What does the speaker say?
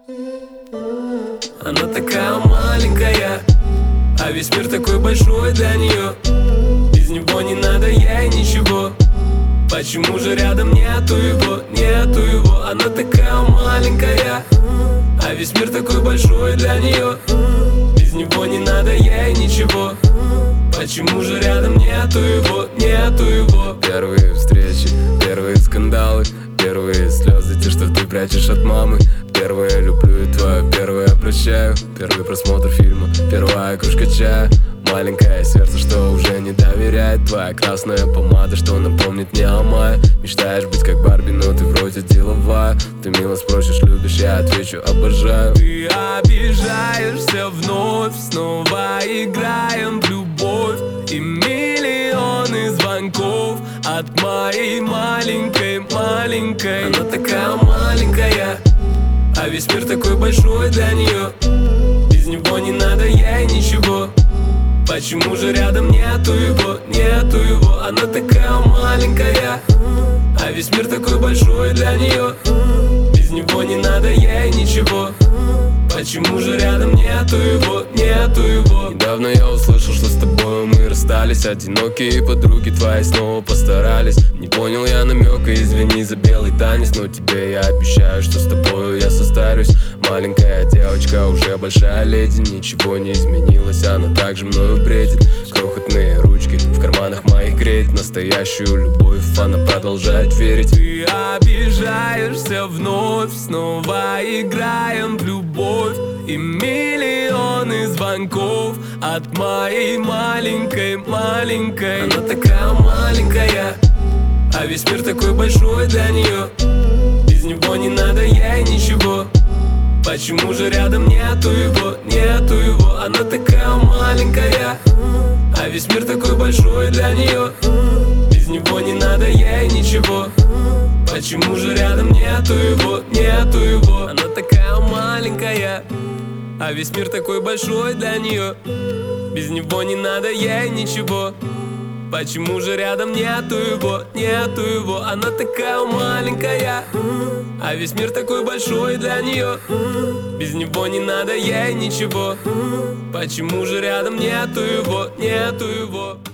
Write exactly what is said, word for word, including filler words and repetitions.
Она такая маленькая, а весь мир такой большой для нее. Без него не надо ей ничего. Почему же рядом нету его, нету его? Она такая маленькая, а весь мир такой большой для нее. Без него не надо ей ничего. Почему же рядом нету его, нету его? Первые встречи, первые скандалы, первые слезы, те, что ты прячешь от мамы. Первое люблю и твое первое прощаю. Первый просмотр фильма, первая кружка чая. Маленькое сердце, что уже не доверяет. Твоя красная помада, что напомнит мне о мае. Мечтаешь быть как Барби, но ты вроде деловая. Ты мило спросишь, любишь, я отвечу, обожаю. Ты обижаешься вновь, снова играем в любовь. И миллионы звонков от моей маленькой, маленькой. Она такая маленькая, а весь мир такой большой для нее. Без него не надо ей ничего. Почему же рядом нету его, нету его? Она такая маленькая, а весь мир такой большой для нее. Без него не надо ей ничего. Почему же рядом нету его, нету его? Недавно я услышал, что с тобой мы расстались. Одинокие подруги твои снова постарались. Не понял я намека, извини за белый танец. Но тебе я обещаю, что с тобою я состарюсь. Маленькая девочка, уже большая леди. Ничего не изменилось, она также мною бредит. Крохотные ручки в карманах моих греет. Настоящую любовь она продолжает верить. Ты обижаешься вновь, снова играем в любовь. И миллионы звонков от моей маленькой, маленькой. Она такая маленькая, а весь мир такой большой для нее. Без него не надо ей ничего. Почему же рядом нету его, нету его? Она такая маленькая, а весь мир такой большой для нее. Без него не надо ей ничего. Почему же рядом нету его, нету его? Она такая маленькая, а весь мир такой большой для нее. Без него не надо ей ничего. Почему же рядом нету его, нету его? Она такая маленькая, а весь мир такой большой для нее. Без него не надо ей ничего. Почему же рядом нету его, нету его?